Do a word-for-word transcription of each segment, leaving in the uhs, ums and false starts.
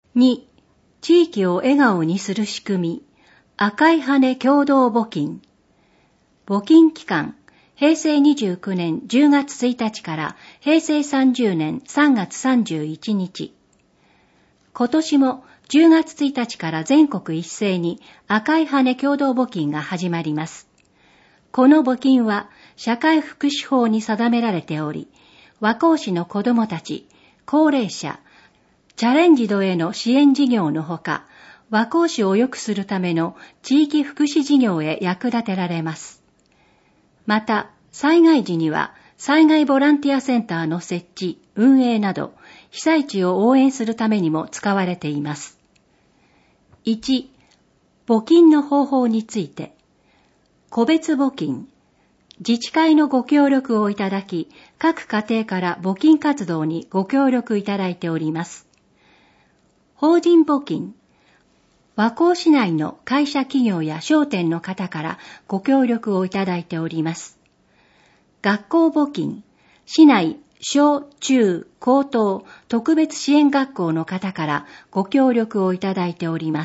に、地域を笑顔にする仕組み、赤い羽共同募金。募金期間、へいせいにじゅうきゅうねんじゅうがつついたちからへいせいさんじゅうねんさんがつさんじゅういちにち。今年もじゅうがつついたちから全国一斉に赤い羽共同募金が始まります。この募金は社会福祉法に定められており、和光市の子どもたち、高齢者、チャレンジドへの支援事業のほか、和光市を良くするための地域福祉事業へ役立てられます。また、災害時には災害ボランティアセンターの設置、運営など、被災地を応援するためにも使われています。いち、募金の方法について、個別募金、自治会のご協力をいただき、各家庭から募金活動にご協力いただいております。法人募金、和光市内の会社企業や商店の方からご協力をいただいております。学校募金、市内小中高等特別支援学校の方からご協力をいただいております。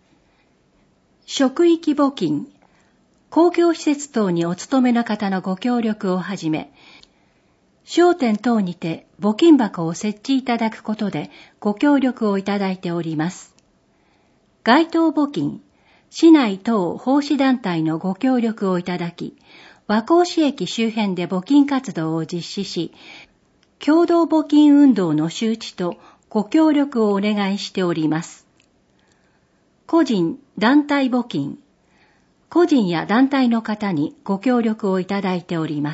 職域募金、公共施設等にお勤めの方のご協力をはじめ、商店等にて募金箱を設置いただくことでご協力をいただいております。街頭募金、市内等奉仕団体のご協力をいただき、和光市駅周辺で募金活動を実施し、共同募金運動の周知とご協力をお願いしております。個人、団体募金、個人や団体の方にご協力をいただいております。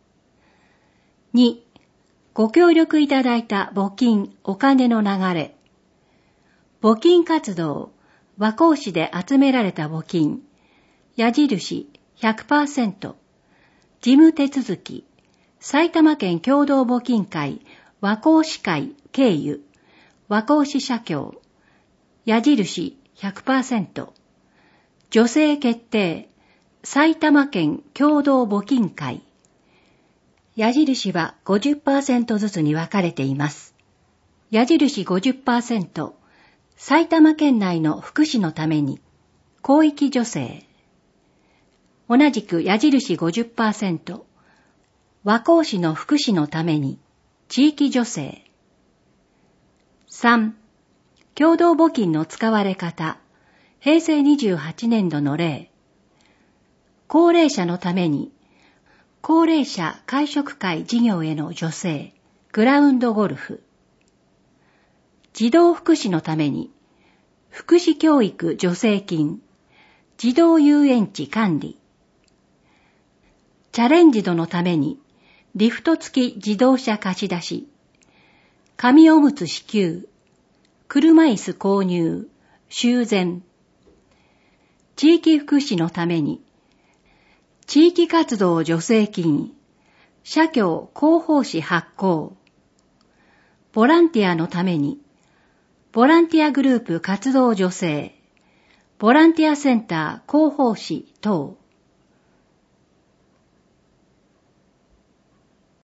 に、ご協力いただいた募金、お金の流れ。募金活動、和光市で集められた募金、矢印 ひゃくパーセント、事務手続き、埼玉県共同募金会、和光市会経由、和光市社協、矢印 ひゃくパーセント、助成決定、埼玉県共同募金会。矢印は ごじゅっパーセント ずつに分かれています。矢印 ごじゅっパーセント、埼玉県内の福祉のために、広域助成。同じく矢印 ごじゅっパーセント、和光市の福祉のために、地域助成。さん、共同募金の使われ方、へいせいにじゅうはちねんどの例。高齢者のために、高齢者会食会事業への助成、グラウンドゴルフ。児童福祉のために、福祉教育助成金、児童遊園地管理。チャレンジドのために、リフト付き自動車貸し出し、紙おむつ支給、車椅子購入、修繕。地域福祉のために、地域活動助成金、社協広報誌発行。ボランティアのために、ボランティアグループ活動助成、ボランティアセンター広報誌等。